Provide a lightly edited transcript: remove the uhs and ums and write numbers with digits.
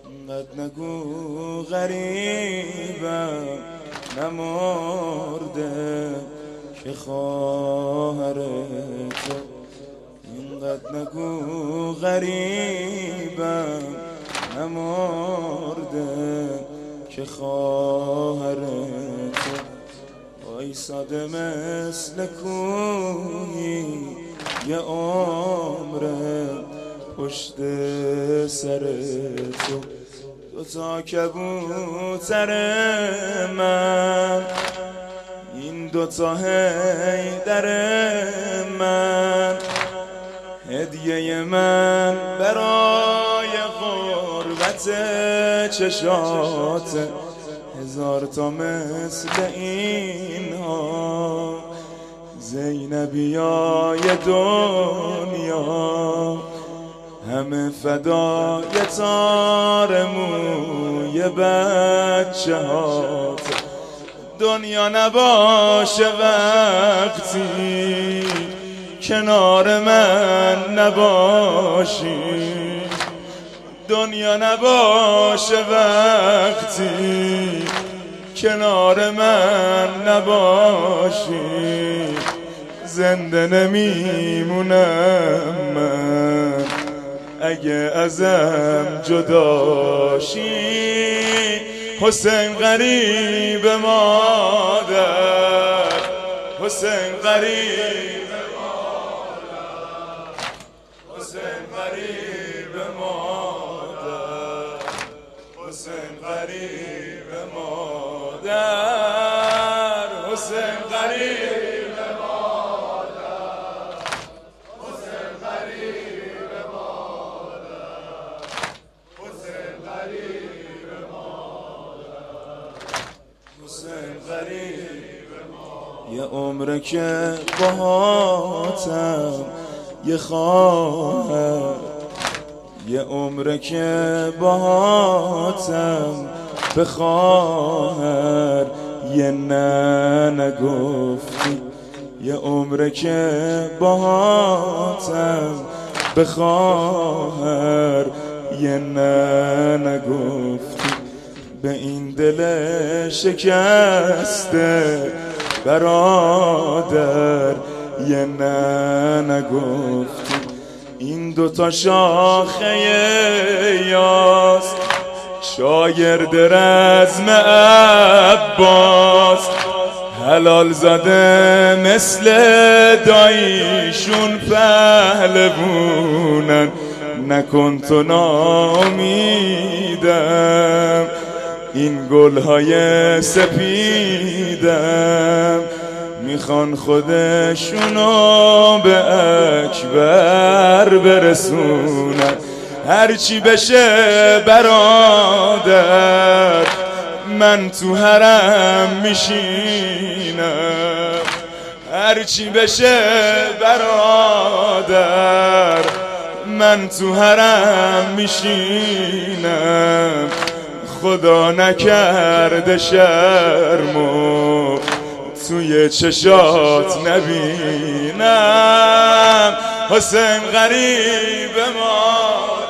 اینقدر نگو غریبم نمرده که خواهر تو. اینقدر نگو غریبم نمرده که خواهر تو. وایساده مثل کوهی یه عمره پشت سر تو. دوتا کبوتر من، این دوتا حیدر من، هدیه من برای غربت چشات. هزار تا مثل اینها زینبیای دنیا، همه فدای تار موی بچه هات. دنیا نباشه وقتی کنار من نباشی، دنیا نباشه وقتی کنار من نباشی. زنده نمیمونم من اگه ازم جداشی. حسین غریب مادر، حسین غریب مادر، حسین غریب مادر، حسین غریب مادر، حسین غریب مادر، حسین غریب مادر، حسین غریب مادر، حسین غریب مادر. یه عمره که باهاتم یه خواهر، یه عمره که باهاتم به خواهر یه نه نگفتی. یه عمره که باهاتم به خواهر یه نه نگفتی. به این دل شکسته برادر یه نه نگفتی. این دوتا شاخه یاس شاگرد رزم عباس، حلال زاده مثل داییشون پهلوونن. نکن تو ناامیدم، این گلهای سپیدم میخوان خودشونو به اکبر برسونن. هرچی بشه برادر من تو حرم میشینم، هرچی بشه برادر من تو حرم میشینم. خدا نکرده شرمو توی چشات نبینم. حسین غریب ما